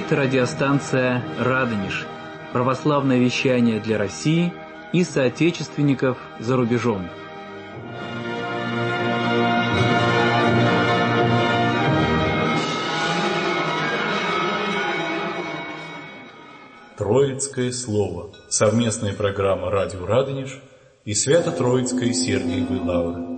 Это радиостанция «Радонеж», православное вещание для России и соотечественников за рубежом. Троицкое слово. Совместная программа «Радио Радонеж» и Свято-Троицкой Сергиевой Лавры.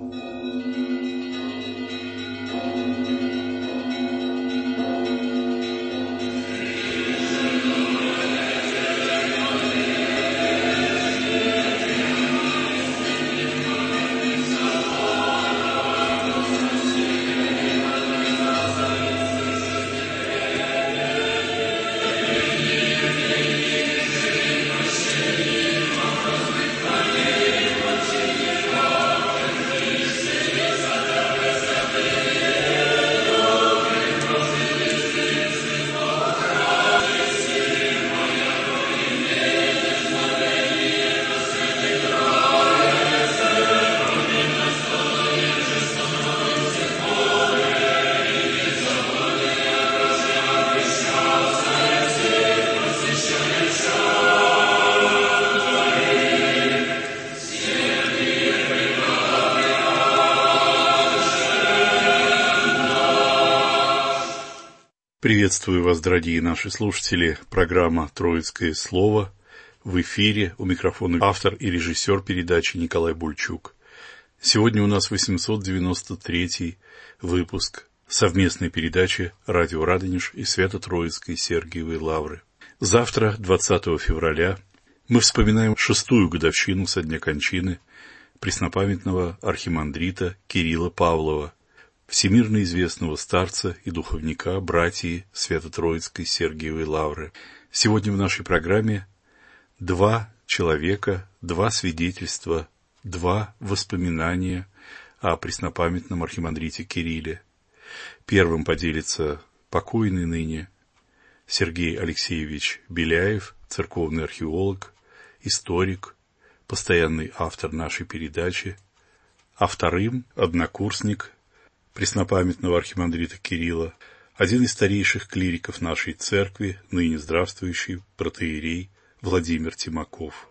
Приветствую вас, дорогие наши слушатели. Программа «Троицкое слово» в эфире. У микрофона автор и режиссер передачи Николай Бульчук. Сегодня у нас 893-й выпуск совместной передачи «Радио Радонеж» и Свято-Троицкой Сергиевой Лавры. Завтра, 20 февраля, мы вспоминаем 6-ю годовщину со дня кончины преснопамятного архимандрита Кирилла Павлова, всемирно известного старца и духовника братьи Свято-Троицкой Сергиевой Лавры. Сегодня в нашей программе два человека, два свидетельства, два воспоминания о преснопамятном архимандрите Кирилле. Первым поделится покойный ныне Сергей Алексеевич Беляев, церковный археолог, историк, постоянный автор нашей передачи, а вторым – однокурсник преснопамятного архимандрита Кирилла, один из старейших клириков нашей церкви, ныне здравствующий протоиерей Владимир Тимаков.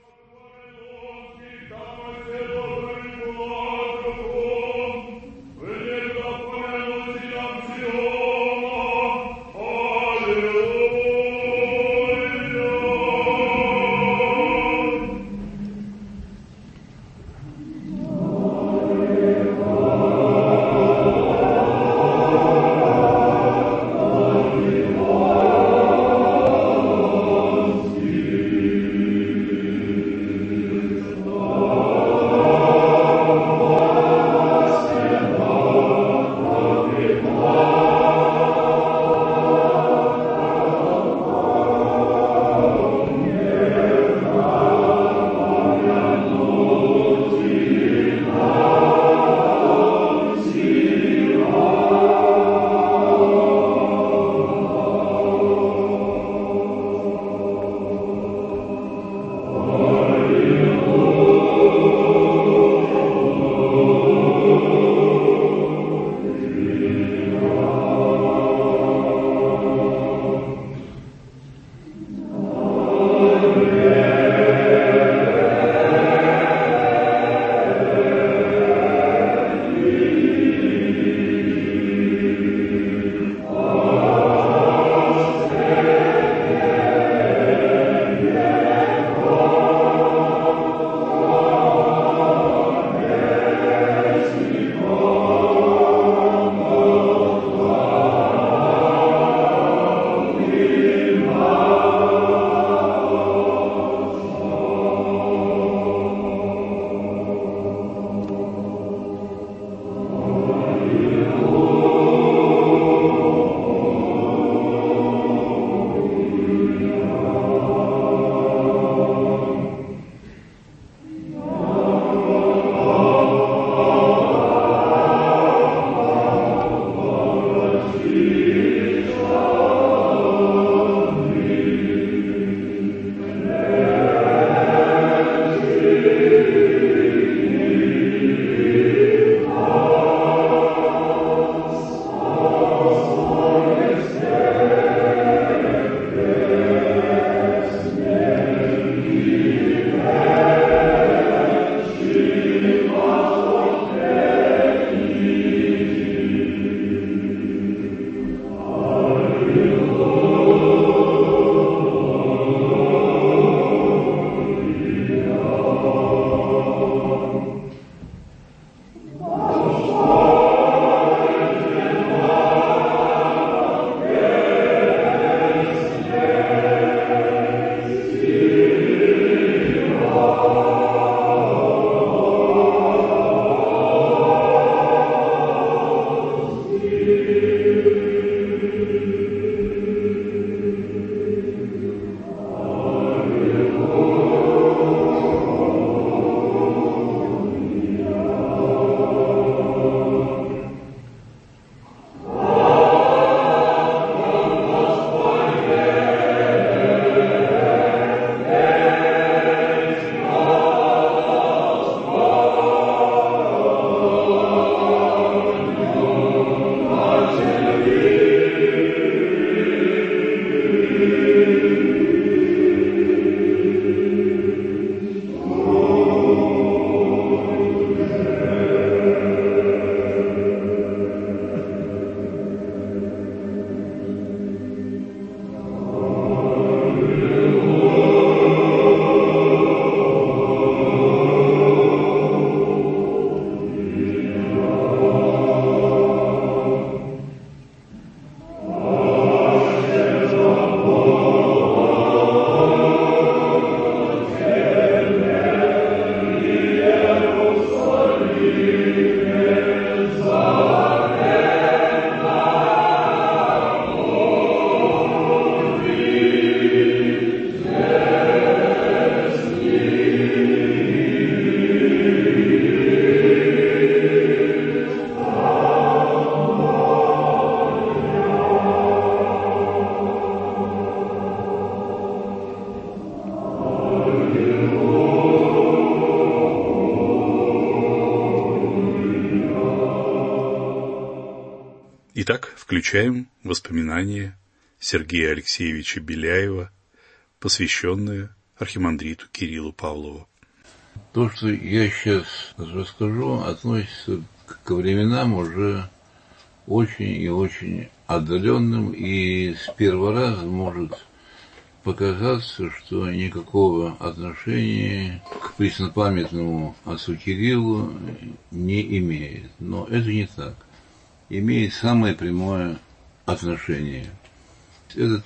Итак, включаем воспоминания Сергея Алексеевича Беляева, посвященные архимандриту Кириллу Павлову. То, что я сейчас расскажу, относится к временам уже очень и очень отдаленным, и с первого раза может показаться, что никакого отношения к преснопамятному отцу Кириллу не имеет. Но это не так. Имеет самое прямое отношение. Это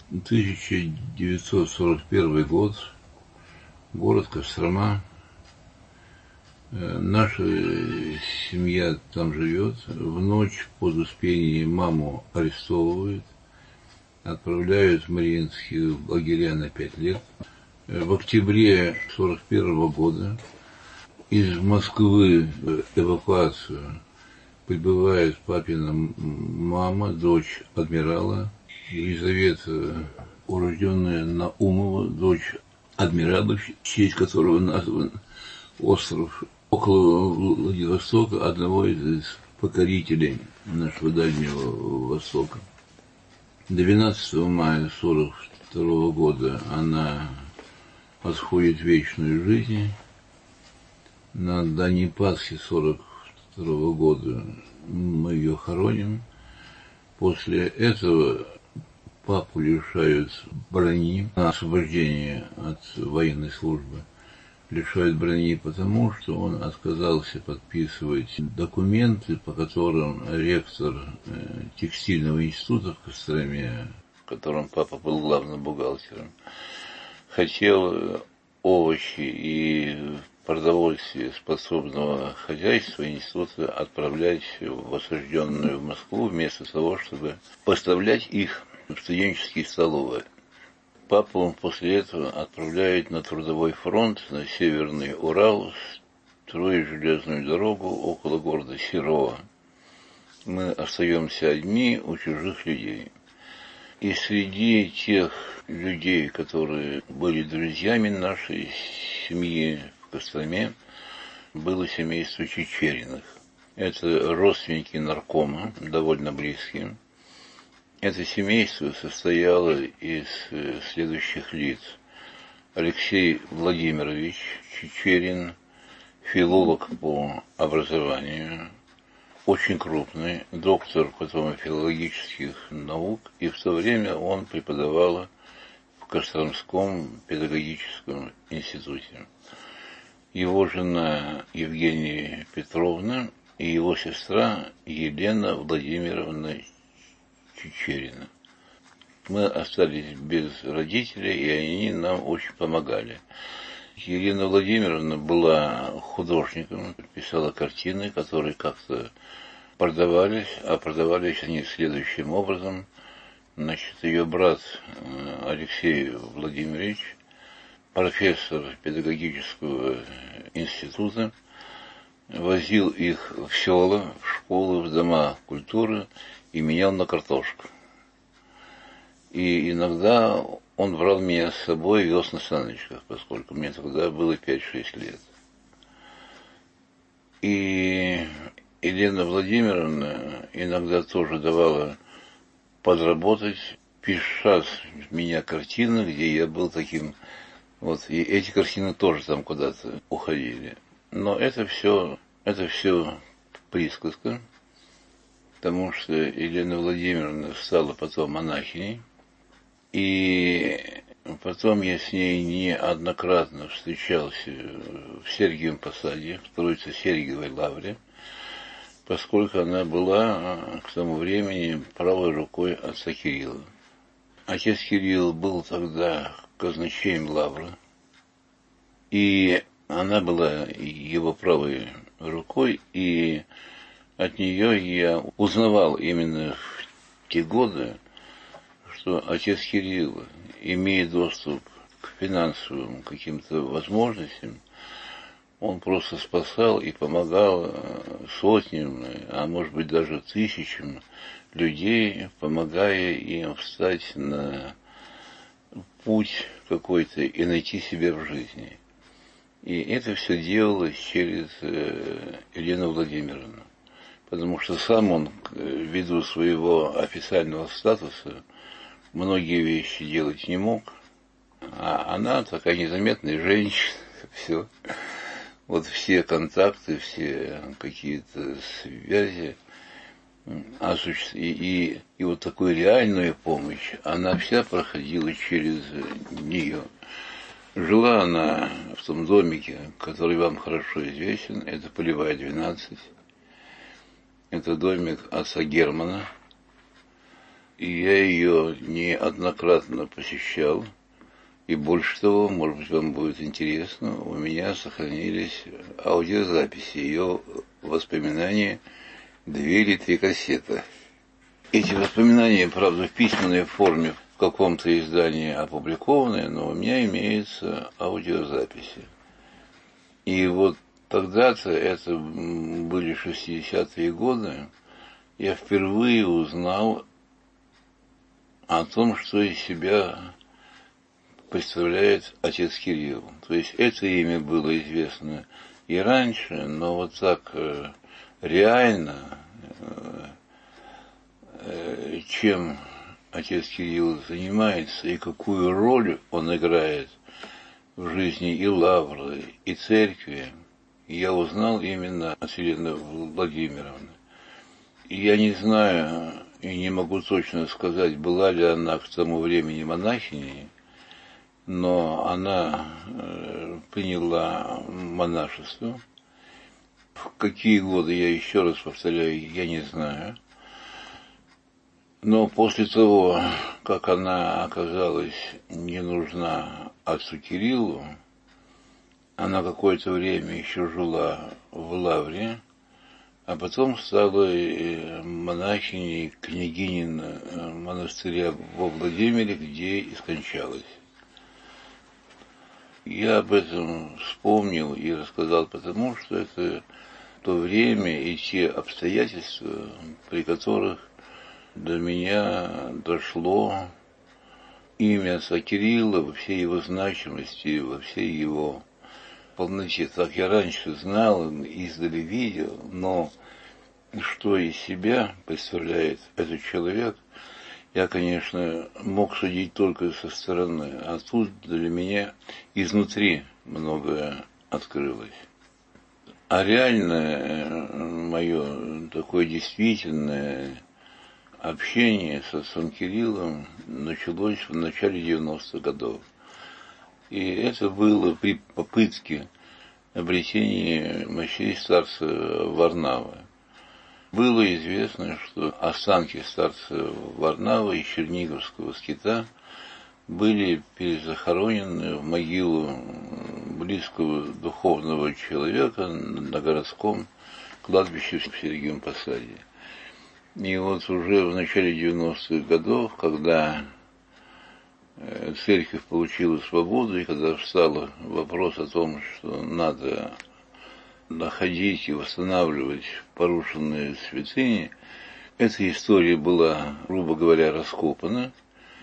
1941 год, город Кострома. Наша семья там живет. В ночь под Успение маму арестовывают, отправляют в Мариинские лагеря на 5 лет. В октябре 1941 года из Москвы в эвакуацию прибывает папина мама, дочь адмирала, Елизавета, урожденная Наумова, дочь адмирала, в честь которого назван остров около Владивостока, одного из покорителей нашего Дальнего Востока. 12 мая 1942 года она отходит в вечную жизнь. На Дальней Пасхе 1942 года мы ее хороним. После этого папу лишают брони на освобождение от военной службы. Лишают брони потому, что он отказался подписывать документы, по которым ректор текстильного института в Костроме, в котором папа был главным бухгалтером, хотел овощи и продовольствие способного хозяйства института отправлять в осажденную в Москву, вместо того, чтобы поставлять их в студенческие столовые. Папу после этого отправляют на трудовой фронт, на Северный Урал, строить железную дорогу около города Серова. Мы остаемся одни у чужих людей. И среди тех людей, которые были друзьями нашей семьи в Костроме, было семейство Чичериных. Это родственники наркома, довольно близкие. Это семейство состояло из следующих лиц. Алексей Владимирович Чичерин, филолог по образованию, очень крупный, доктор потом филологических наук, и в то время он преподавал в Костромском педагогическом институте. Его жена Евгения Петровна и его сестра Елена Владимировна Чичерина. Мы остались без родителей, и они нам очень помогали. Елена Владимировна была художником, писала картины, которые как-то продавались, а продавались они следующим образом. Значит, ее брат Алексей Владимирович, профессор педагогического института, возил их в села, в школы, в дома культуры и менял на картошку. И иногда он брал меня с собой и вез на саночках, поскольку мне тогда было 5-6 лет. И Елена Владимировна иногда тоже давала подработать, пиша с меня картины, где я был таким, вот, и эти картины тоже там куда-то уходили. Но это все присказка, потому что Елена Владимировна стала потом монахиней, и потом я с ней неоднократно встречался в Сергиевом Посаде, в Троице-Сергиевой лавре, поскольку она была к тому времени правой рукой отца Кирилла. Отец Кирилл был тогда казначеем лавры, и она была его правой рукой, и от нее я узнавал именно в те годы, что отец Кирилл, имея доступ к финансовым каким-то возможностям, он просто спасал и помогал сотням, а может быть даже тысячам людей, помогая им встать на путь какой-то и найти себя в жизни. И это все делалось через Елену Владимировну. потому что сам он, ввиду своего официального статуса, многие вещи делать не мог. А она такая незаметная женщина, все. Вот все контакты, все какие-то связи, и вот такую реальную помощь, она вся проходила через нее. Жила она в том домике, который вам хорошо известен, это Полевая, 12. Это домик отца Германа. И я ее неоднократно посещал. И больше того, может быть, вам будет интересно, у меня сохранились аудиозаписи, ее воспоминания, 2 или 3 кассеты. Эти воспоминания, правда, в письменной форме в каком-то издании опубликованы, но у меня имеются аудиозаписи. И вот тогда-то, это были 60-е годы, я впервые узнал о том, что из себя представляет отец Кирилл. То есть это имя было известно и раньше, но вот так реально, чем отец Кирилл занимается и какую роль он играет в жизни и Лавры, и церкви, я узнал именно от Елены Владимировны. И я не знаю и не могу точно сказать, была ли она к тому времени монахиней, но она приняла монашество. В какие годы, я еще раз повторяю, я не знаю. Но после того, как она оказалась не нужна отцу Кириллу, она какое-то время еще жила в Лавре, а потом стала монахиней княгинин монастыря во Владимире, где и скончалась. Я об этом вспомнил и рассказал, потому что это то время и те обстоятельства, при которых до меня дошло имя отца Кирилла во всей его значимости, во всей его полноте. Так я раньше знал, издали видел, но что из себя представляет этот человек, я, конечно, мог судить только со стороны, а тут для меня изнутри многое открылось. А реальное мое такое действительное общение с отцом Кириллом началось в начале 90-х годов. И это было при попытке обретения мощей старца Варнавы. Было известно, что останки старца Варнавы из Черниговского скита были перезахоронены в могилу близкого духовного человека на городском кладбище в Сергиевом Посаде. И вот уже в начале 90-х годов, когда церковь получила свободу, и когда встал вопрос о том, что надо находить и восстанавливать порушенные святыни, эта история была, грубо говоря, раскопана,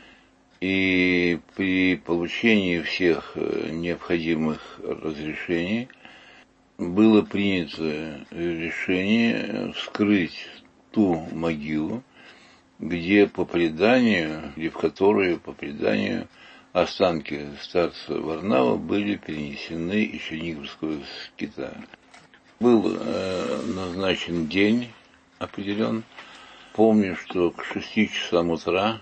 и при получении всех необходимых разрешений было принято решение вскрыть ту могилу, где в которой по преданию останки старца Варнава были перенесены из Черниговского скита. Был назначен день определен. Помню, что к 6 часам утра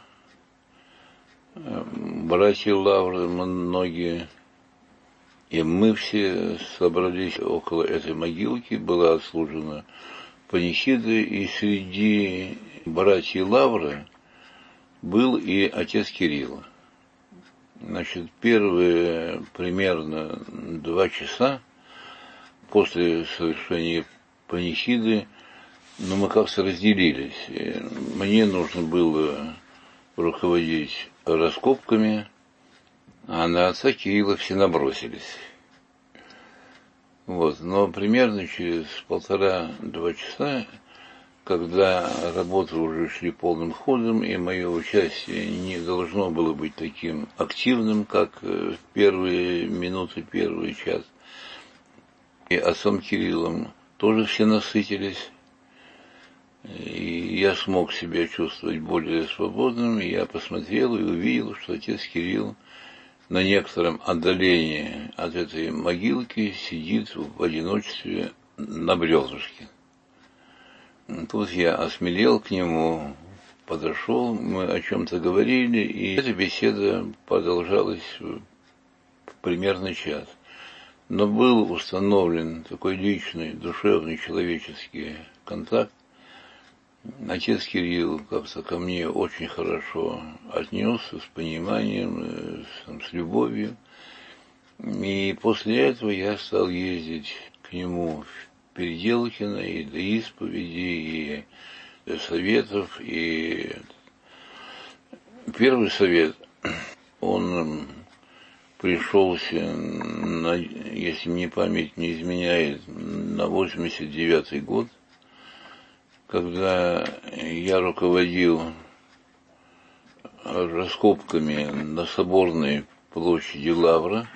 братья Лавры, многие, и мы все собрались около этой могилки, была отслужена панихида, и среди братьев Лавры был и отец Кирилл. Значит, первые примерно 2 часа после совершения панихиды, мы как-то разделились. Мне нужно было руководить раскопками, а на отца Кирилла все набросились. Вот. Но примерно через 1,5-2 часа, когда работы уже шли полным ходом, и мое участие не должно было быть таким активным, как в первые минуты, первый час, и отцом Кириллом тоже все насытились. и я смог себя чувствовать более свободным, и я посмотрел и увидел, что отец Кирилл на некотором отдалении от этой могилки сидит в одиночестве на бревнышке. Тут я осмелел к нему, подошел, мы о чем-то говорили, и эта беседа продолжалась примерно час. Но был установлен такой личный, душевный, человеческий контакт. Отец Кирилл как-то ко мне очень хорошо отнесся, с пониманием, с любовью. И после этого я стал ездить к нему в Переделкино и для исповеди, и для советов. И первый совет, он пришелся, если мне память не изменяет, на 89-й год, когда я руководил раскопками на Соборной площади Лавра,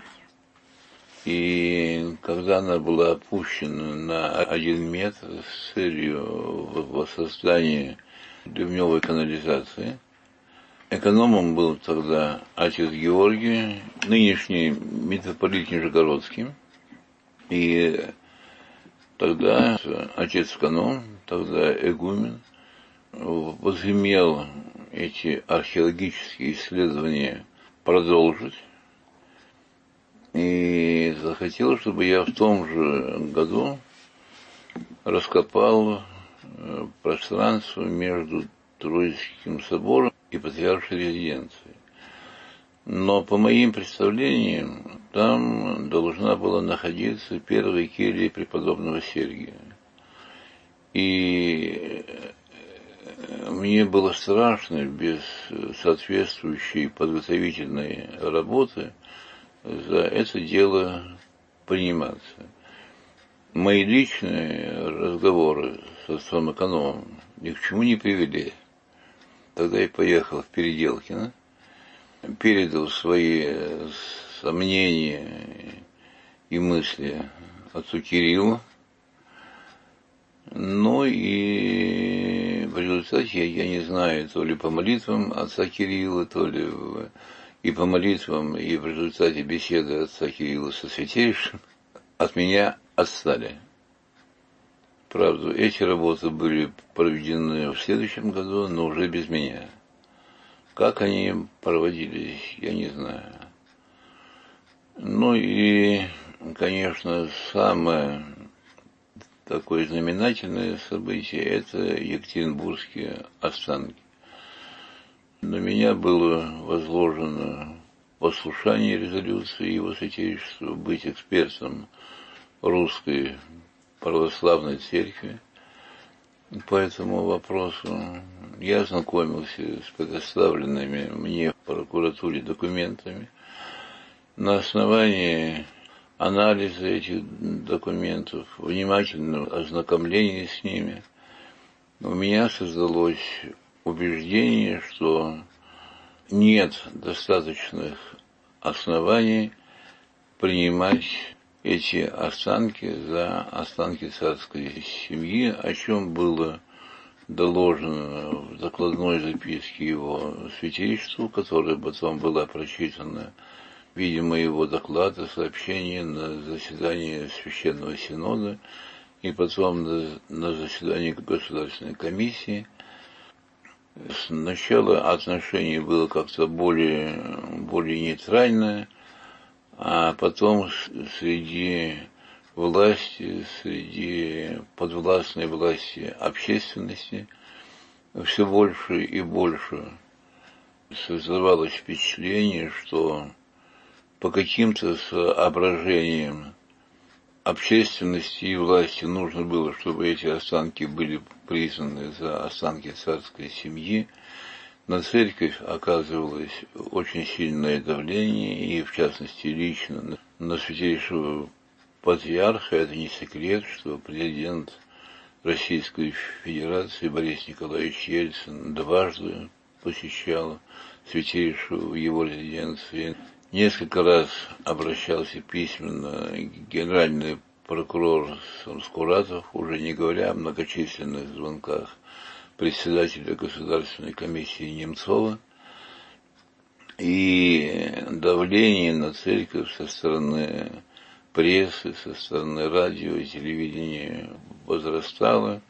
и когда она была опущена на 1 метр с целью воссоздания ливневой канализации, экономом был тогда отец Георгий, нынешний митрополит Нижегородский, и тогда отец-эконом, тогда игумен, возымел эти археологические исследования продолжить и захотел, чтобы я в том же году раскопал пространство между Троицким собором и Патриаршей резиденцией. Но по моим представлениям, там должна была находиться первая келья преподобного Сергия. И мне было страшно без соответствующей подготовительной работы за это дело приниматься. Мои личные разговоры с отцом-экономом ни к чему не привели. Тогда я поехал в Переделкино, передал свои сомнения и мысли отцу Кириллу. Ну и в результате, я не знаю, то ли по молитвам отца Кирилла, то ли и по молитвам, и в результате беседы отца Кирилла со святейшим, от меня отстали. Правда, эти работы были проведены в следующем году, но уже без меня. Как они проводились, я не знаю. Ну и, конечно, самое такое знаменательное событие – это Екатеринбургские останки. На меня было возложено послушание резолюции Его Святейшества быть экспертом Русской Православной Церкви. По этому вопросу я ознакомился с предоставленными мне в прокуратуре документами. На основании анализа этих документов, внимательного ознакомления с ними, у меня создалось убеждение, что нет достаточных оснований принимать эти останки за останки царской семьи, о чем было доложено в докладной записке Его Святейшеству, которая потом была прочитана, видимо, его доклада, сообщение на заседании Священного Синода и потом на заседании Государственной комиссии. Сначала отношение было как-то более нейтральное, а потом среди власти, среди подвластной власти общественности все больше и больше создавалось впечатление, что по каким-то соображениям общественности и власти нужно было, чтобы эти останки были признаны за останки царской семьи. На церковь оказывалось очень сильное давление, и в частности лично на святейшего патриарха. Это не секрет, что президент Российской Федерации Борис Николаевич Ельцин дважды посещал святейшего в его резиденции. Несколько раз обращался письменно генеральный прокурор Скуратов, уже не говоря о многочисленных звонках председателя Государственной комиссии Немцова, и давление на церковь со стороны прессы, со стороны радио и телевидения возрастало,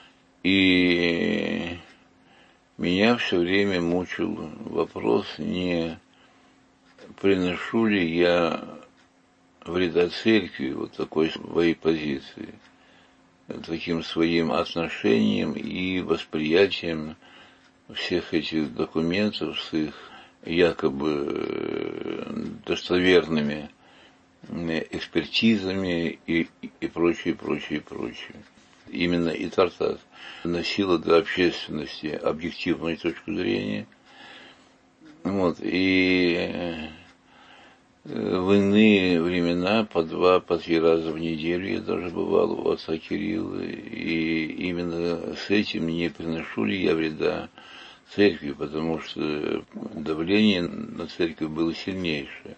и меня все время мучил вопрос, не приношу ли я вреда церкви вот такой своей позиции, таким своим отношением и восприятием всех этих документов с их якобы достоверными экспертизами и прочее. Именно и Тартас носила для общественности объективную точку зрения. Вот, и в иные времена по 2-3 раза в неделю я даже бывал у отца Кирилла, и именно с этим не приношу ли я вреда церкви, потому что давление на церковь было сильнейшее.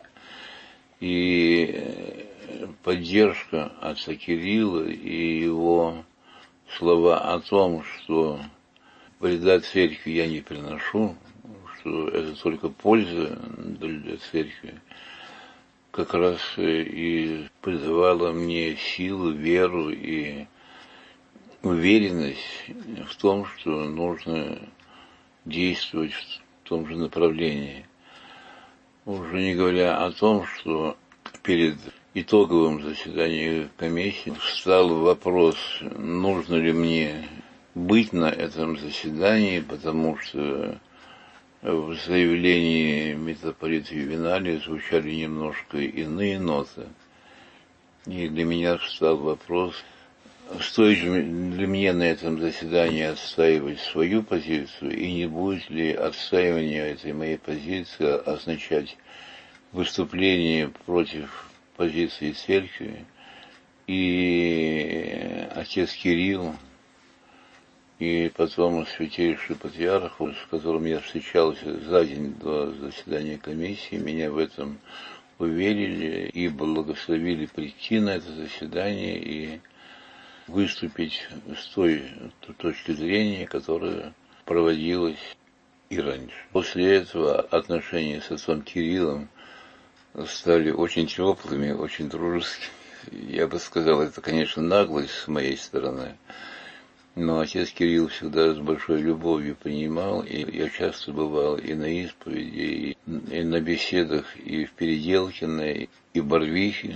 И поддержка отца Кирилла и его слова о том, что вреда церкви я не приношу, что это только польза для церкви, как раз и придавала мне силу, веру и уверенность в том, что нужно действовать в том же направлении. Уже не говоря о том, что перед итоговым заседанием комиссии встал вопрос, нужно ли мне быть на этом заседании, потому что в заявлении митрополита Ювеналия звучали немножко иные ноты. И для меня встал вопрос, стоит ли мне на этом заседании отстаивать свою позицию, и не будет ли отстаивание этой моей позиции означать выступление против позиции церкви. И отец Кирилл, и потом святейший патриарх, с которым я встречался за день до заседания комиссии, меня в этом уверили и благословили прийти на это заседание и выступить с той точки зрения, которая проводилась и раньше. После этого отношения с отцом Кириллом стали очень теплыми, очень дружескими. Я бы сказал, это, конечно, наглость с моей стороны, но отец Кирилл всегда с большой любовью принимал, и я часто бывал и на исповеди, и на беседах, и в Переделкино, и в Барвихе.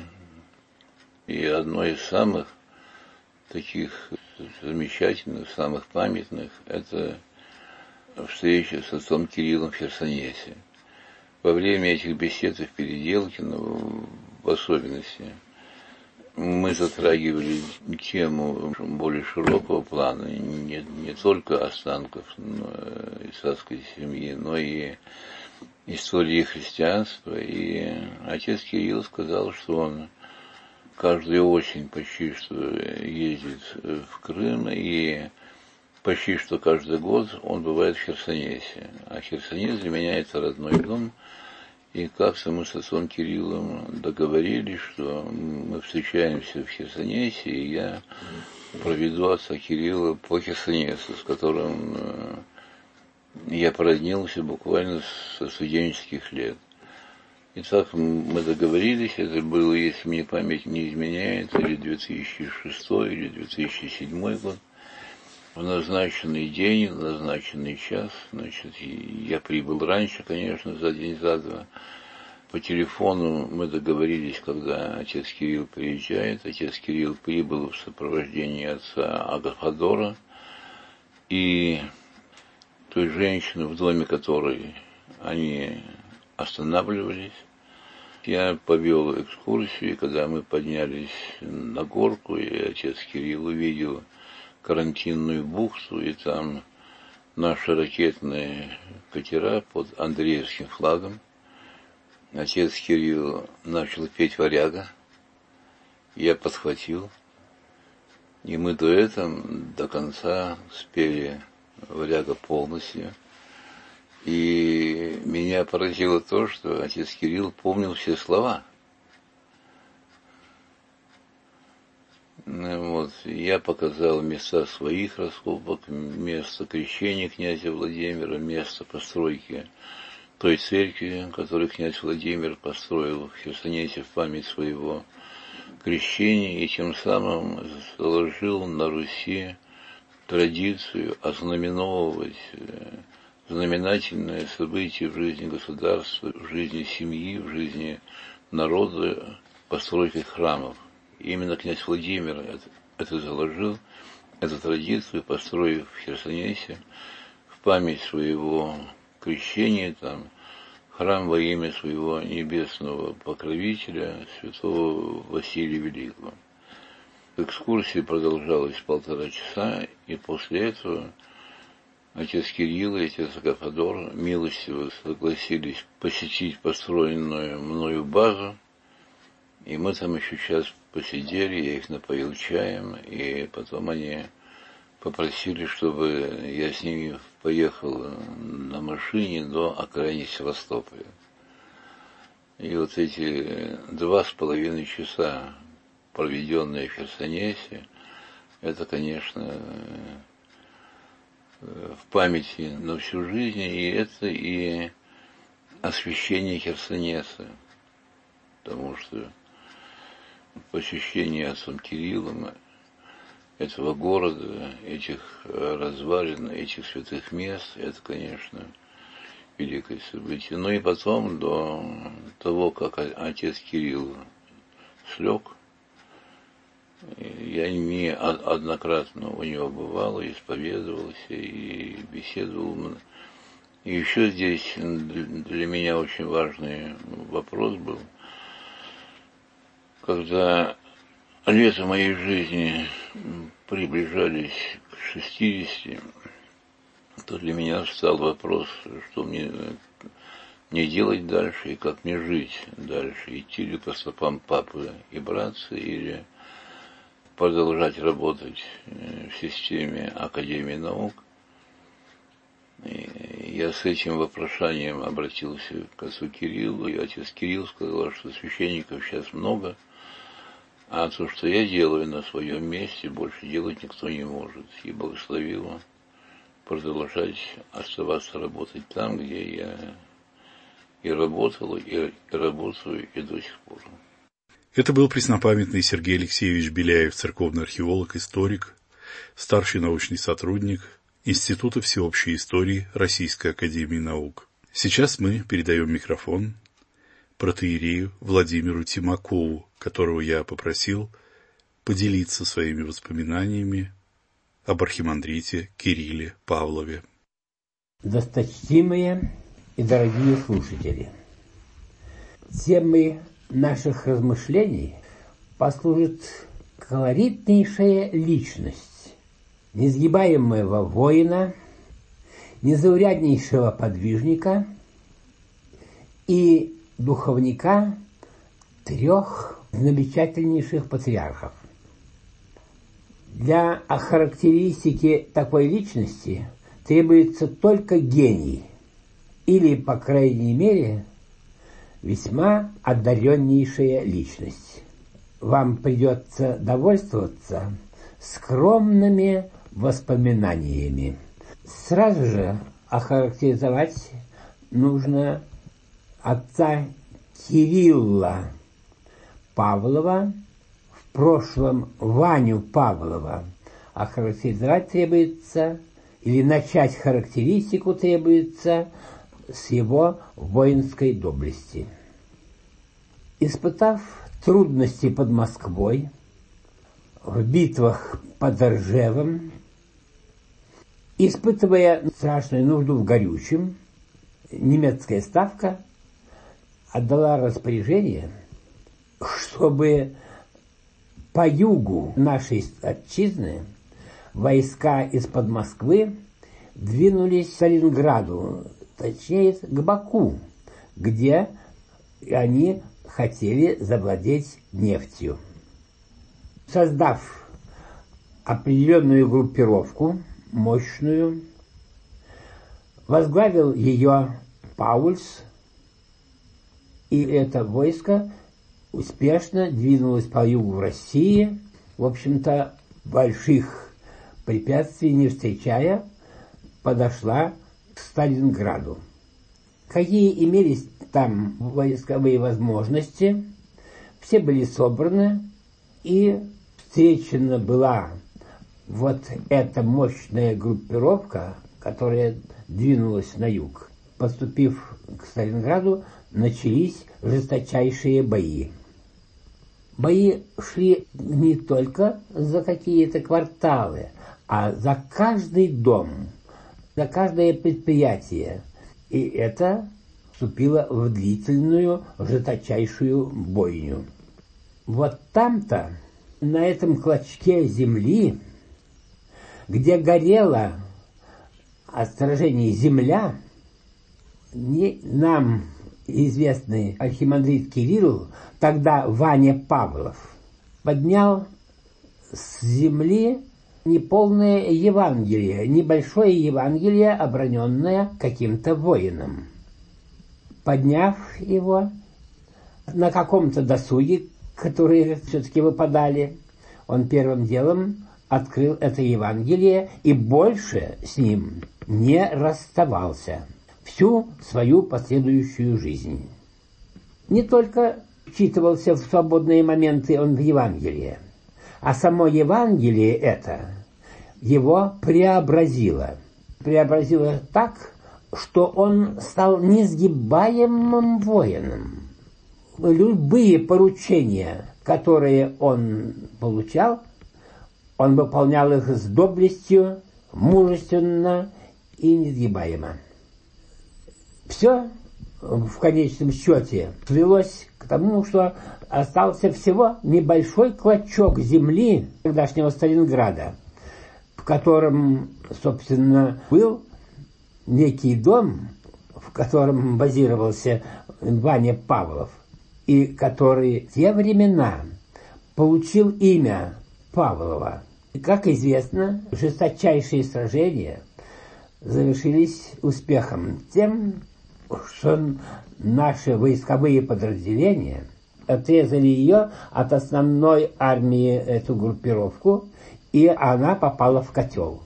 И одно из самых таких замечательных, самых памятных, это встреча с отцом Кириллом в Херсонесе. Во время этих бесед в Переделкино, в особенности, мы затрагивали тему более широкого плана, не только останков царской семьи, но и истории христианства. И отец Кирилл сказал, что он каждую осень почти что ездит в Крым, и почти что каждый год он бывает в Херсонесе. А Херсонес для меня это родной дом. И как-то мы с отцом Кириллом договорились, что мы встречаемся в Херсонесе, и я проведу отца Кирилла по Херсонесу, с которым я породнился буквально со студенческих лет. И так мы договорились, это было, если мне память не изменяет, или 2006 или 2007 год. В назначенный день, в назначенный час, значит, я прибыл раньше, конечно, за день, за два. По телефону мы договорились, когда отец Кирилл приезжает. Отец Кирилл прибыл в сопровождении отца Агафадора и той женщины, в доме которой они останавливались. Я повел экскурсию, когда мы поднялись на горку, и отец Кирилл увидел карантинную бухту, и там наши ракетные катера под Андреевским флагом. Отец Кирилл начал петь «Варяга», я подхватил, и мы дуэтом до конца спели «Варяга» полностью. И меня поразило то, что отец Кирилл помнил все слова. Вот. Я показал места своих раскопок, место крещения князя Владимира, место постройки той церкви, которую князь Владимир построил в Херсонесе в память своего крещения, и тем самым заложил на Руси традицию ознаменовывать знаменательное событие в жизни государства, в жизни семьи, в жизни народа постройкой храмов. И именно князь Владимир это заложил, эту традицию, построив в Херсонесе в память своего крещения, там, храм во имя своего небесного покровителя, святого Василия Великого. Экскурсия продолжалась 1,5 часа, и после этого отец Кирилл и отец Агафодор милостиво согласились посетить построенную мною базу, и мы там еще час посидели, я их напоил чаем, и потом они попросили, чтобы я с ними поехал на машине до окраины Севастополя. И вот эти 2,5 часа, проведенные в Херсонесе, это, конечно, в памяти на всю жизнь, и это и освящение Херсонеса, потому что посещение отцом Кириллом этого города, этих развалин, этих святых мест, это, конечно, великое событие. Ну и потом, до того, как отец Кирилл слег, я неоднократно у него бывал, исповедовался и беседовал. И еще здесь для меня очень важный вопрос был, когда лета моей жизни приближались к 60, то для меня встал вопрос, что мне делать дальше и как мне жить дальше, идти ли по стопам папы и братца, или продолжать работать в системе Академии наук. И я с этим вопрошанием обратился к отцу Кириллу, и отец Кирилл сказал, что священников сейчас много, а то, что я делаю на своем месте, больше делать никто не может. И благословил продолжать оставаться работать там, где я и работал, и работаю, и до сих пор. Это был преснопамятный Сергей Алексеевич Беляев, церковный археолог, историк, старший научный сотрудник Института всеобщей истории Российской академии наук. Сейчас мы передаем микрофон протоиерею Владимиру Тимакову, которого я попросил поделиться своими воспоминаниями об архимандрите Кирилле Павлове. Досточтимые и дорогие слушатели, темой наших размышлений послужит колоритнейшая личность несгибаемого воина, незауряднейшего подвижника и духовника 3 замечательнейших патриархов. Для характеристики такой личности требуется только гений, или, по крайней мере, весьма одареннейшая личность. Вам придется довольствоваться скромными воспоминаниями. Сразу же охарактеризовать нужно отца Кирилла Павлова, в прошлом Ваню Павлова. Охарактеризовать требуется, или начать характеристику требуется с его воинской доблести. Испытав трудности под Москвой, в битвах под Ржевом, испытывая страшную нужду в горючем, немецкая ставка отдала распоряжение, чтобы по югу нашей отчизны войска из-под Москвы двинулись к Сталинграду, точнее к Баку, где они хотели завладеть нефтью. Создав определенную группировку, мощную, возглавил ее Паульс, и это войско успешно двинулось по югу России в общем-то, больших препятствий не встречая, подошла к Сталинграду. Какие имелись там войсковые возможности, все были собраны, и встречена была вот эта мощная группировка, которая двинулась на юг. Поступив к Сталинграду, начались жесточайшие бои. Бои шли не только за какие-то кварталы, а за каждый дом, за каждое предприятие. И это вступило в длительную, жесточайшую бойню. Вот там-то, на этом клочке земли, где горела от сражений земля, нам известный архимандрит Кирилл, тогда Ваня Павлов, поднял с земли неполное Евангелие, небольшое Евангелие, оброненное каким-то воином. Подняв его на каком-то досуге, которые все-таки выпадали, он первым делом открыл это Евангелие и больше с ним не расставался всю свою последующую жизнь. Не только вчитывался в свободные моменты он в Евангелие, а само Евангелие это его преобразило. Преобразило так, что он стал несгибаемым воином. Любые поручения, которые он получал, он выполнял их с доблестью, мужественно и несгибаемо. Все в конечном счете свелось к тому, что остался всего небольшой клочок земли тогдашнего Сталинграда, в котором, собственно, был некий дом, в котором базировался Ваня Павлов, и который в те времена получил имя Павлова. И, как известно, жесточайшие сражения завершились успехом тем, что наши войсковые подразделения отрезали ее от основной армии, эту группировку, и она попала в котел.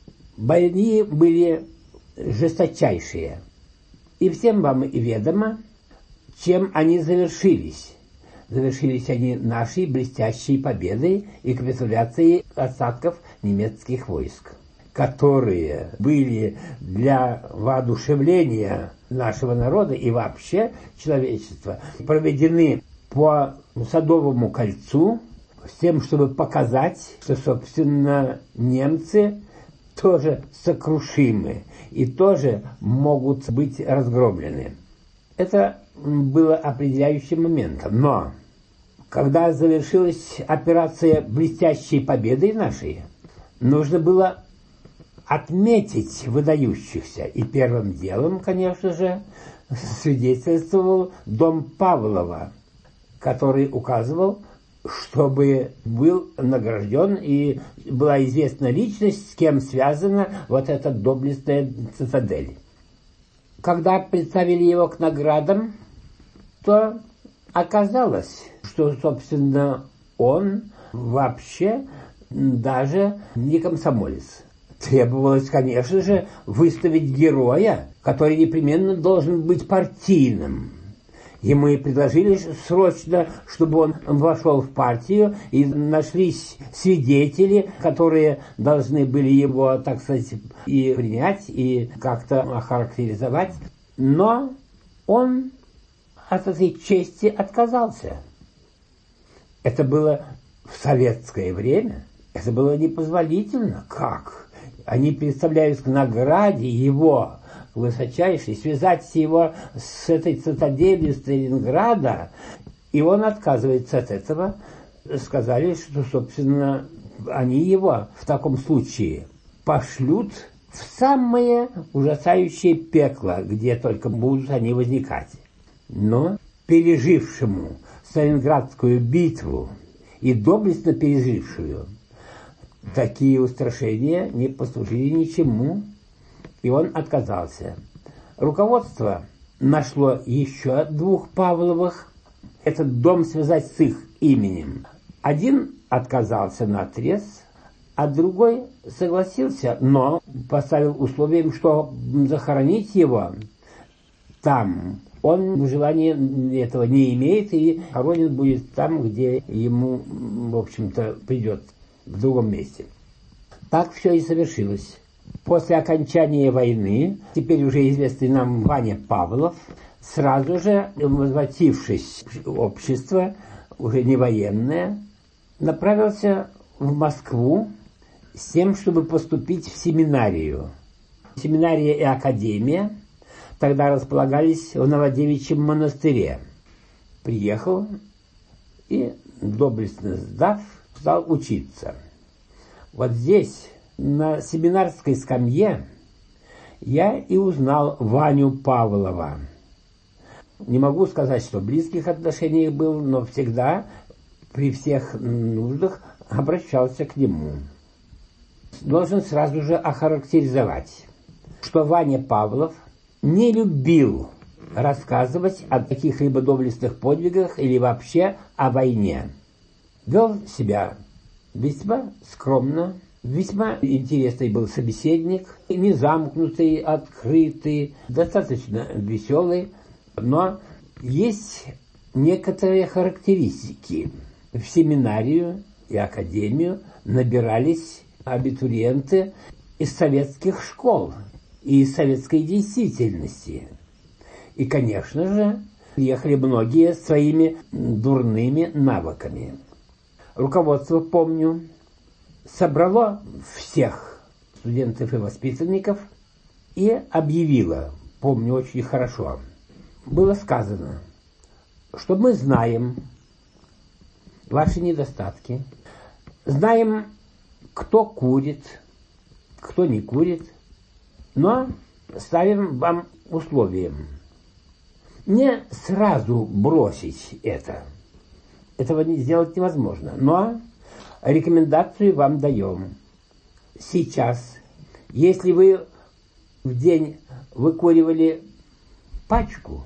Бои были жесточайшие, и всем вам и ведомо, чем они завершились. Завершились они нашей блестящей победой и капитуляцией остатков немецких войск, которые были для воодушевления нашего народа и вообще человечества проведены по Садовому кольцу с тем, чтобы показать, что, собственно, немцы тоже сокрушимы и тоже могут быть разгромлены. Это было определяющим моментом. Но когда завершилась операция блестящей победой нашей, нужно было отметить выдающихся. И первым делом, конечно же, свидетельствовал дом Павлова, который указывал, чтобы был награжден и была известна личность, с кем связана вот эта доблестная цитадель. Когда представили его к наградам, то оказалось, что, собственно, он вообще даже не комсомолец. Требовалось, конечно же, выставить героя, который непременно должен быть партийным. Ему и предложили срочно, чтобы он вошел в партию, и нашлись свидетели, которые должны были его, так сказать, и принять, и как-то охарактеризовать. Но он от этой чести отказался. Это было в советское время, это было непозволительно. Как? Они представляют к награде его высочайший, связать его с этой цитаделью Сталинграда, и он отказывается от этого. Сказали, что, собственно, они его в таком случае пошлют в самое ужасающее пекло, где только будут они возникать. Но пережившему Сталинградскую битву и доблестно пережившую, такие устрашения не послужили ничему, и он отказался. Руководство нашло еще двух Павловых, этот дом связать с их именем. Один отказался наотрез, а другой согласился, но поставил условием, что захоронить его там он желания этого не имеет и хоронен будет там, где ему, в общем-то, придет, в другом месте. Так все и совершилось. После окончания войны, теперь уже известный нам Ваня Павлов, сразу же, возвратившись в общество, уже не военное, направился в Москву с тем, чтобы поступить в семинарию. Семинария и академия тогда располагались в Новодевичьем монастыре. Приехал и, доблестно сдав, стал учиться. Вот здесь, на семинарской скамье, я и узнал Ваню Павлова. Не могу сказать, что в близких отношениях был, но всегда при всех нуждах обращался к нему. Должен сразу же охарактеризовать, что Ваня Павлов не любил рассказывать о каких-либо доблестных подвигах или вообще о войне. Вел себя весьма скромно, весьма интересный был собеседник, не замкнутый, открытый, достаточно веселый, но есть некоторые характеристики. В семинарию и академию набирались абитуриенты из советских школ и из советской действительности. И, конечно же, приехали многие своими дурными навыками. Руководство, помню, собрало всех студентов и воспитанников и объявило, помню очень хорошо, было сказано, что мы знаем ваши недостатки, знаем, кто курит, кто не курит, но ставим вам условием не сразу бросить это. Этого сделать невозможно, но рекомендацию вам даем. Сейчас, если вы в день выкуривали пачку,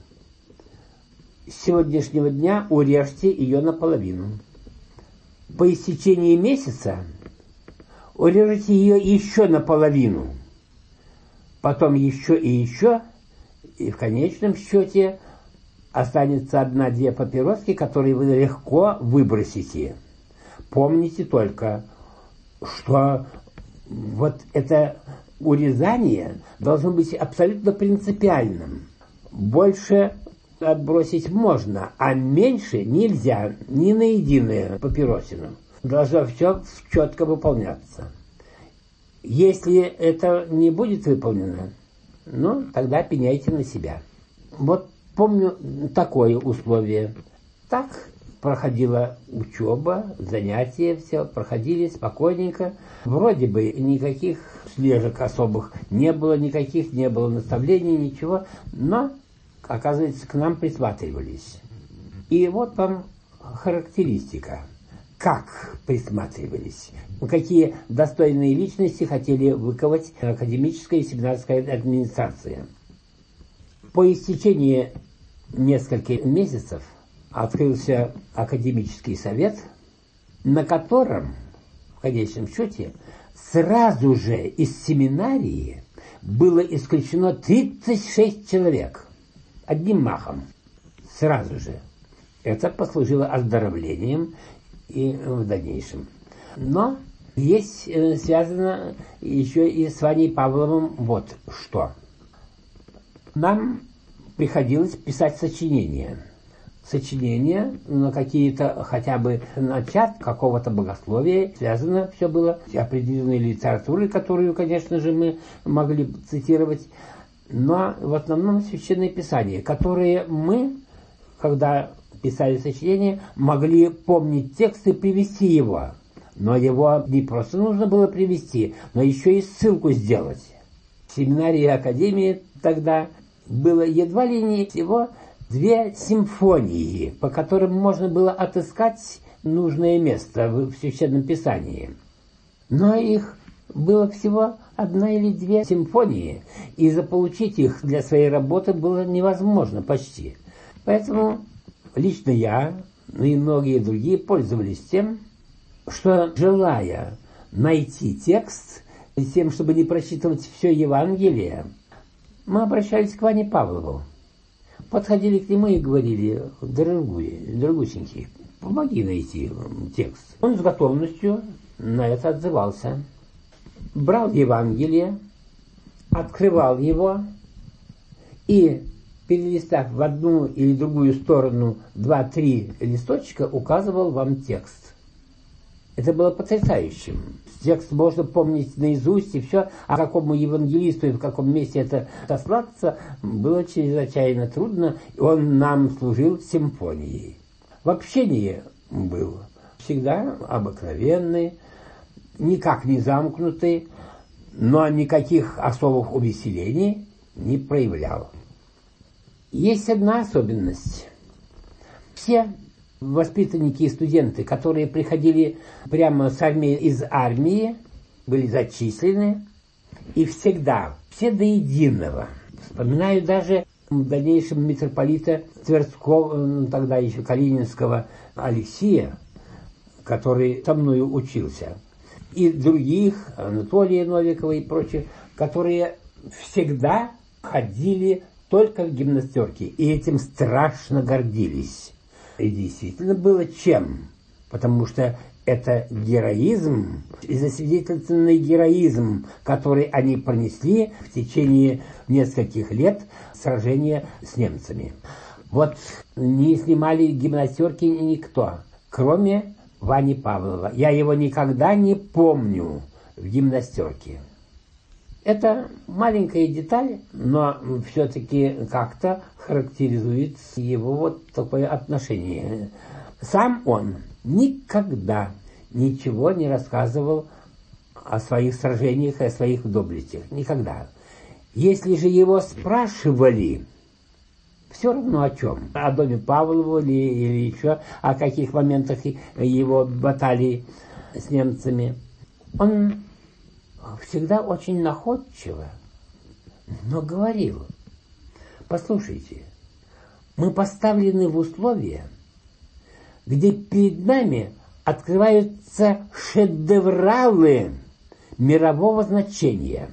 с сегодняшнего дня урежьте ее наполовину. По истечении месяца урежете ее еще наполовину, потом еще, и в конечном счете останется 1-2 папироски, которые вы легко выбросите. Помните только, что вот это урезание должно быть абсолютно принципиальным. Больше отбросить можно, а меньше нельзя, ни на единую папиросину. Должно все четко выполняться. Если это не будет выполнено, ну, тогда пеняйте на себя. Вот помню такое условие. Так проходила учеба, занятия, все проходили спокойненько. Вроде бы никаких слежек особых не было, не было наставлений, ничего, но, оказывается, к нам присматривались. И вот вам характеристика. Как присматривались, какие достойные личности хотели выковать академическая и семинарская администрация. По истечении нескольких месяцев открылся академический совет, на котором, в конечном счете, сразу же из семинарии было исключено 36 человек. Одним махом. Сразу же. Это послужило оздоровлением и в дальнейшем. Но есть связано еще и с Ваней Павловым вот что. Нам приходилось писать сочинения. Сочинения на какие-то хотя бы начат какого-то богословия. Связано все было с определенной литературой, которую, конечно же, мы могли цитировать. Но в основном священное писание, которые мы, когда писали сочинение, могли помнить текст и привести его. Но его не просто нужно было привести, но еще и ссылку сделать. В семинарии и академии тогда было едва ли не всего 2 симфонии, по которым можно было отыскать нужное место в священном писании. Но их было всего 1 или 2 симфонии, и заполучить их для своей работы было невозможно почти. Поэтому лично я, ну и многие другие пользовались тем, что, желая найти текст, с тем, чтобы не прочитывать все Евангелие, мы обращались к Ване Павлову. Подходили к нему и говорили: дорогусенький, помоги найти текст. Он с готовностью на это отзывался. Брал Евангелие, открывал его и, перелистав в одну или другую сторону 2-3 листочка, указывал вам текст. Это было потрясающим. Текст можно помнить наизусть, и все. А какому евангелисту и в каком месте это сослаться, было чрезвычайно трудно. И он нам служил симфонией. В общении был всегда обыкновенный, никак не замкнутый, но никаких особых увеселений не проявлял. Есть одна особенность. Все воспитанники и студенты, которые приходили прямо из армии, были зачислены, и всегда, все до единого, вспоминаю даже в дальнейшем митрополита Тверского, тогда еще Калининского, Алексия, который со мною учился, и других, Анатолия Новикова и прочих, которые всегда ходили только в гимнастерке, и этим страшно гордились. И действительно было чем, потому что это героизм, и засвидетельственный героизм, который они пронесли в течение нескольких лет сражения с немцами. Вот не снимали гимнастерки никто, кроме Вани Павлова. Я его никогда не помню в гимнастерке. Это маленькая деталь, но все-таки как-то характеризует его вот такое отношение. Сам он никогда ничего не рассказывал о своих сражениях и о своих доблестях. Никогда. Если же его спрашивали, все равно о чем, о доме Павлова или еще о каких моментах его баталий с немцами, он всегда очень находчиво, но говорил: послушайте, мы поставлены в условия, где перед нами открываются шедевралы мирового значения,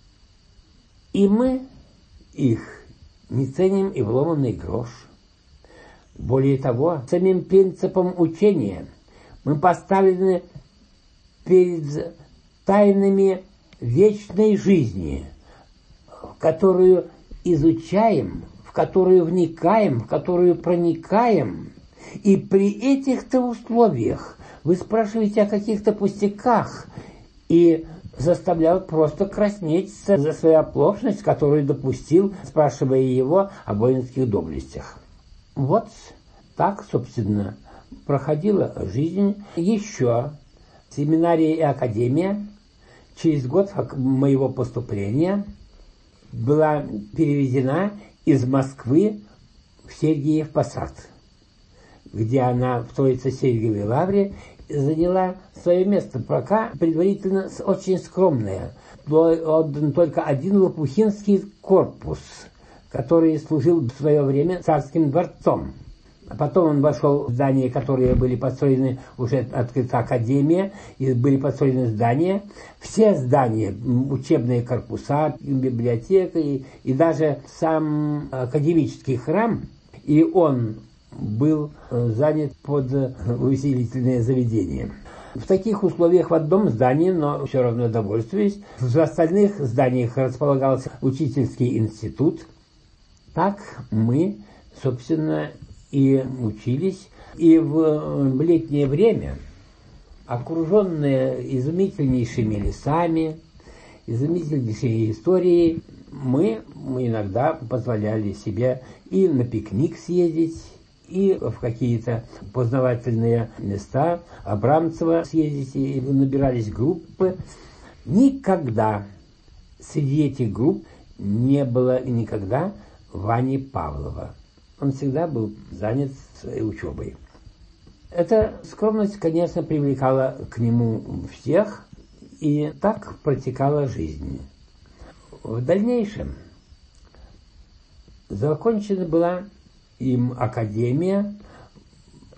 и мы их не ценим и в ломаный грош. Более того, самим принципом учения мы поставлены перед тайнами вечной жизни, которую изучаем, в которую вникаем, в которую проникаем. И при этих-то условиях вы спрашиваете о каких-то пустяках, и заставлял просто краснеть за свою оплошность, которую допустил, спрашивая его о воинских доблестях. Вот так, собственно, проходила жизнь. Еще семинария и академия через год моего поступления была переведена из Москвы в Сергиев Посад, где она в Троице-Сергиевой лавре заняла свое место, пока предварительно очень скромное. Отдан только один Лопухинский корпус, который служил в свое время царским дворцом. А потом он вошел в здания, которые были построены, уже открыта академия, и были построены здания. Все здания, учебные корпуса, библиотека и даже сам академический храм, и он был занят под увеселительное заведение. В таких условиях в одном здании, но все равно довольствуюсь, в остальных зданиях располагался учительский институт. Так мы, собственно, и учились. И в летнее время, окруженные изумительнейшими лесами, изумительнейшей историей, мы иногда позволяли себе и на пикник съездить, и в какие-то познавательные места Абрамцева съездить, и набирались группы. Никогда среди этих групп не было и никогда Вани Павлова. Он всегда был занят своей учебой. Эта скромность, конечно, привлекала к нему всех, и так протекала жизнь. В дальнейшем закончена была им академия,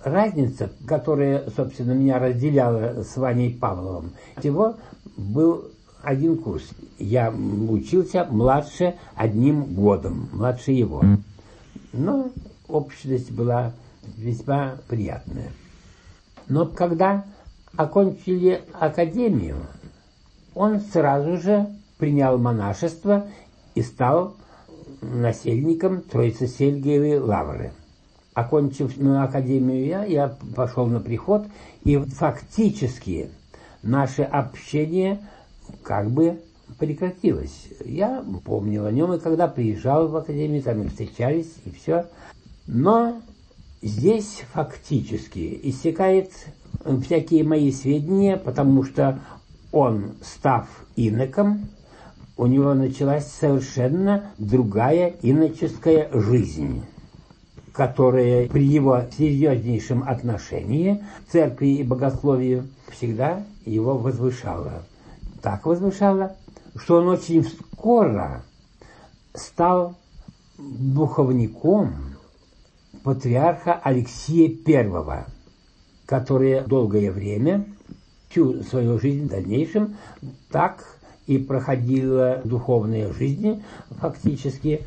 разница, которая, собственно, меня разделяла с Ваней Павловым, всего был один курс. Я учился младше 1 годом, младше его. Но общность была весьма приятная. Но когда окончили академию, он сразу же принял монашество и стал насельником Троице-Сергиевой лавры. Окончив академию я пошел на приход, и фактически наше общение как бы прекратилось. Я помнил о нем, и когда приезжал в академию, там и встречались, и все. Но здесь фактически иссякает всякие мои сведения, потому что он, став иноком, у него началась совершенно другая иноческая жизнь, которая при его серьезнейшем отношении к церкви и богословию всегда его возвышала. Так возвышала, что он очень скоро стал духовником патриарха Алексия I, который долгое время, всю свою жизнь в дальнейшем, так и проходила духовная жизнь фактически,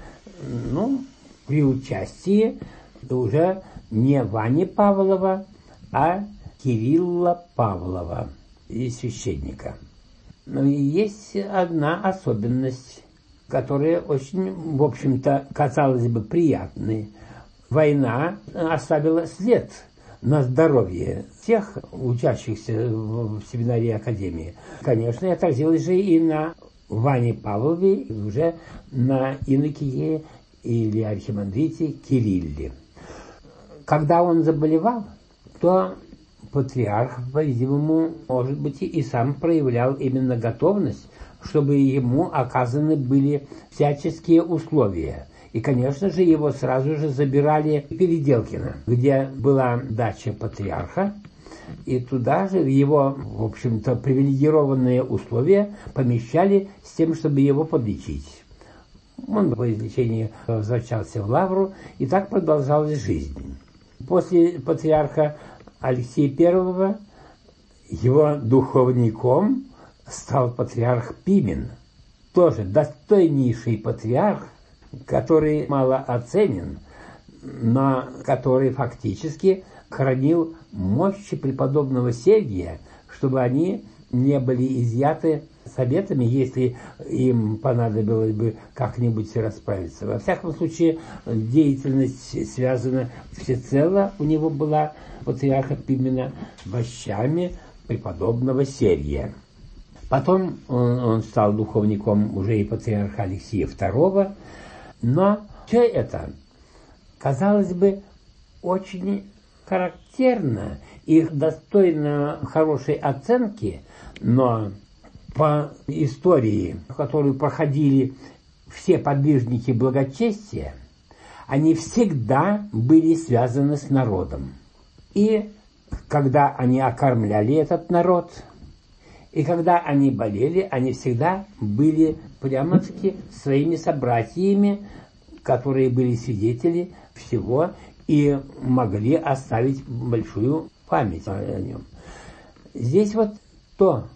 при участии уже не Вани Павлова, а Кирилла Павлова, и священника. Но есть одна особенность, которая очень, в общем-то, казалось бы, приятной. Война оставила след на здоровье всех учащихся в семинарии академии. Конечно, отразилось же и на Ване Павлове, и уже на инокие или архимандрите Кирилле. Когда он заболевал, то патриарх, по-видимому, может быть, и сам проявлял именно готовность, чтобы ему оказаны были всяческие условия. И, конечно же, его сразу же забирали в Переделкино, где была дача патриарха, и туда же его, в общем-то, привилегированные условия помещали с тем, чтобы его подлечить. Он по излечении возвращался в лавру, и так продолжалась жизнь. После патриарха Алексея I его духовником стал патриарх Пимен, тоже достойнейший патриарх, который мало оценен, но который фактически хранил мощи преподобного Сергия, чтобы они не были изъяты советами, если им понадобилось бы как-нибудь расправиться. Во всяком случае, деятельность связана всецело у него была, патриарха Пимена, вощами преподобного Сергия. Потом он стал духовником уже и патриарха Алексея II, но все это, казалось бы, очень характерно и достойно хорошей оценки, но по истории, которую проходили все подвижники благочестия, они всегда были связаны с народом. И когда они окормляли этот народ, и когда они болели, они всегда были прямо-таки своими собратьями, которые были свидетели всего и могли оставить большую память о нем. Здесь вот то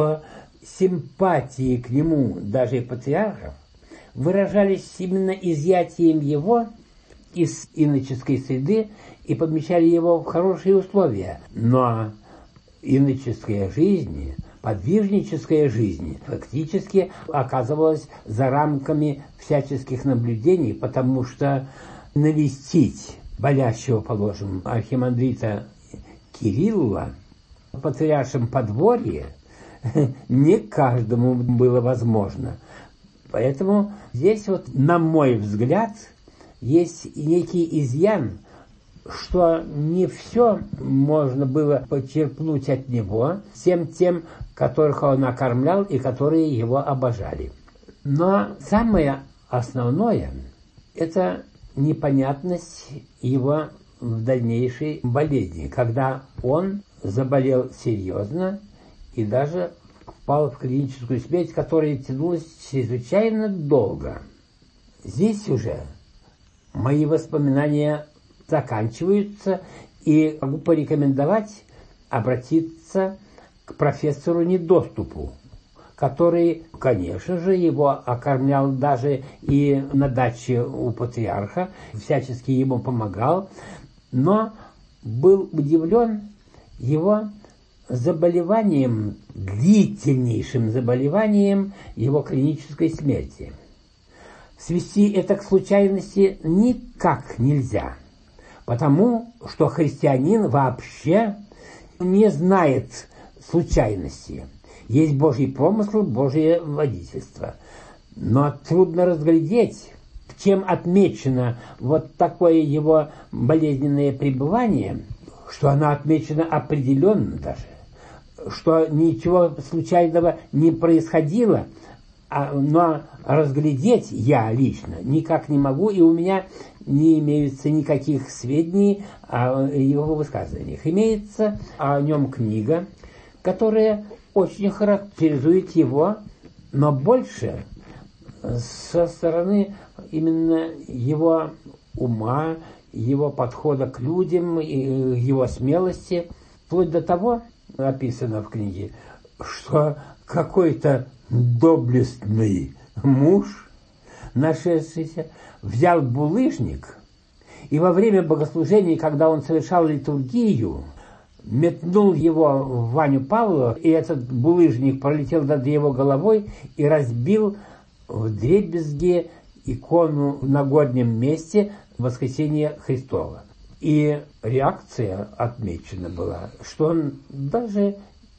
симпатии к нему даже и патриархов выражались именно изъятием его из иноческой среды и помещали его в хорошие условия. Но иноческая жизнь, подвижническая жизнь фактически оказывалась за рамками всяческих наблюдений, потому что навестить болящего, положим, архимандрита Кирилла в патриаршем подворье не каждому было возможно. Поэтому здесь вот, на мой взгляд, есть некий изъян, что не все можно было почерпнуть от него, всем тем, которых он окормлял и которые его обожали. Но самое основное – это непонятность его в дальнейшей болезни, когда он заболел серьезно и даже впал в клиническую смерть, которая тянулась чрезвычайно долго. Здесь уже мои воспоминания заканчиваются, И могу порекомендовать обратиться к профессору Недоступу, который, конечно же, его окормлял даже и на даче у патриарха, всячески ему помогал, но был удивлен его заболеванием, длительнейшим заболеванием его клинической смерти. Свести это к случайности никак нельзя, потому что христианин вообще не знает случайности. Есть Божий промысл, Божье водительство. Но трудно разглядеть, чем отмечено вот такое его болезненное пребывание, что оно отмечено определенно даже, что ничего случайного не происходило, но разглядеть я лично никак не могу, и у меня не имеется никаких сведений о его высказываниях. Имеется о нем книга, которая очень характеризует его, но больше со стороны именно его ума, его подхода к людям, его смелости, вплоть до того, написано в книге, что какой-то доблестный муж, нашедшийся, взял булыжник и во время богослужения, когда он совершал литургию, метнул его в Ваню Павлова, и этот булыжник пролетел над его головой и разбил вдребезги икону в Нагорном месте Воскресения Христова. И реакция отмечена была, что он даже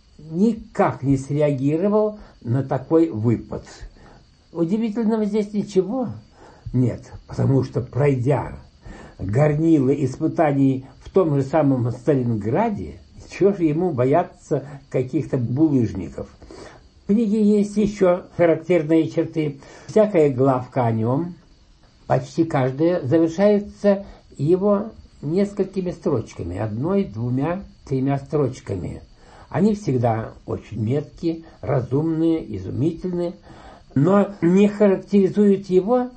никак не среагировал на такой выпад. Удивительного здесь ничего нет, потому что, пройдя горнило испытаний в том же самом Сталинграде, чего же ему бояться каких-то булыжников? В книге есть еще характерные черты. Всякая главка о нем, почти каждая, завершается его несколькими строчками, одной, двумя, тремя строчками. Они всегда очень меткие, разумные, изумительные, но не характеризуют его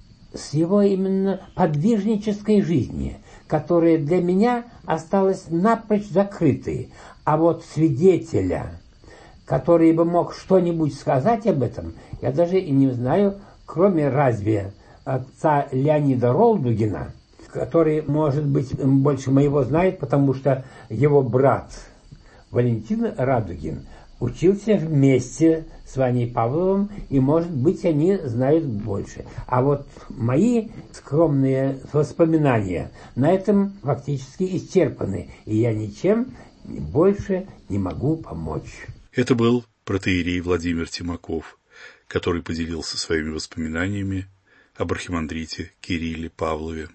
с его именно подвижнической жизни, которая для меня осталась напрочь закрытой. А вот свидетеля, который бы мог что-нибудь сказать об этом, я даже и не знаю, кроме разве отца Леонида Ролдугина, который, может быть, больше моего знает, потому что его брат Валентин Радугин учился вместе с Ваней Павловым, и, может быть, они знают больше. А вот мои скромные воспоминания на этом фактически исчерпаны, и я ничем больше не могу помочь. Это был протоиерей Владимир Тимаков, который поделился своими воспоминаниями об архимандрите Кирилле Павлове.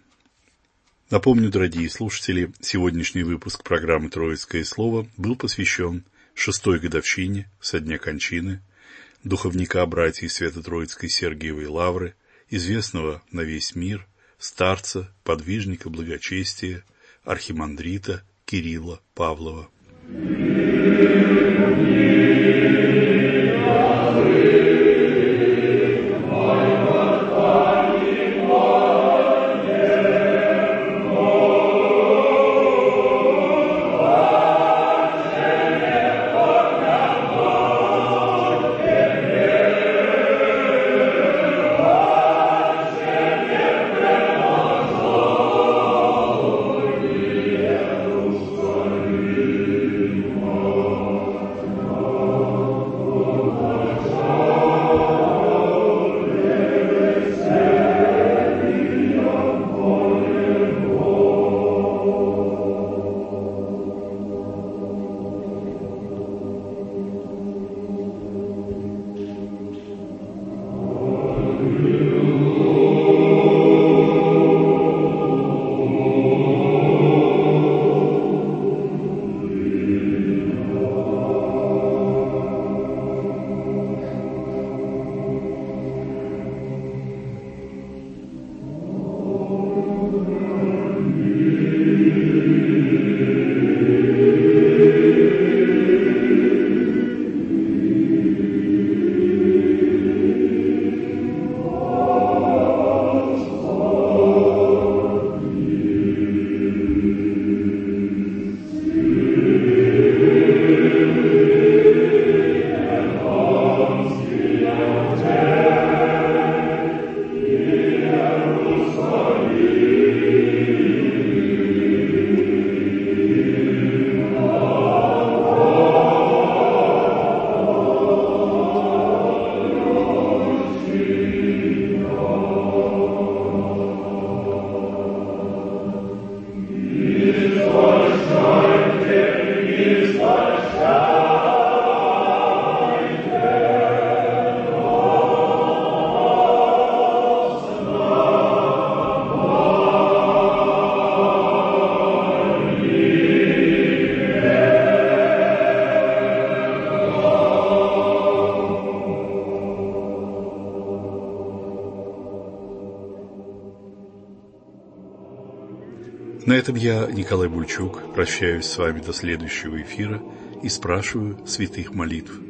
Напомню, дорогие слушатели, сегодняшний выпуск программы «Троицкое слово» был посвящен 6-й годовщине со дня кончины духовника братьев Свято-Троицкой Сергиевой Лавры, известного на весь мир старца, подвижника благочестия, архимандрита Кирилла Павлова. Oh На этом я, Николай Бульчук, прощаюсь с вами до следующего эфира и спрашиваю святых молитв.